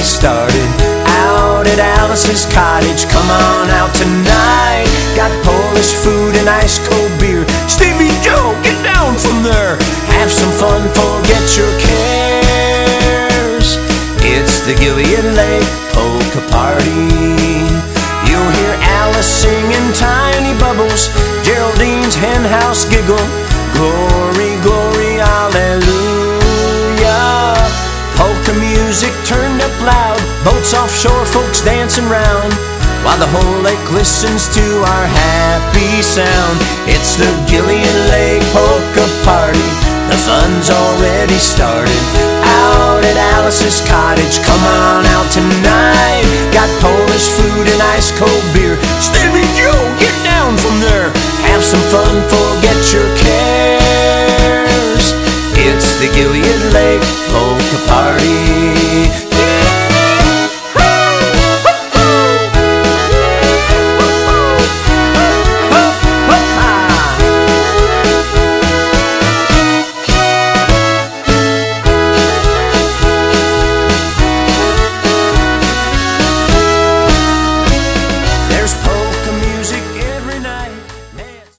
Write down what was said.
started. Out at Alice's cottage, come on out tonight. Got Polish food and ice cold beer. Stevie Joe, get down from there. Have some fun, forget your cares. It's the Gilead Lake Polka Party. You'll hear Alice singing Tiny Bubbles, Geraldine's hen house giggle. Glory, glory, hallelujah. Polka music turned up loud, boats offshore, folks dancing round, while the whole lake listens to our happy sound. It's the Gilead Lake Polka Party. The fun's already started. Out at Alice's cottage, come on out tonight. Got Polish food and ice cold beer. Stevie Joe, get down from there. Have some fun, forget your cares. It's the Gilead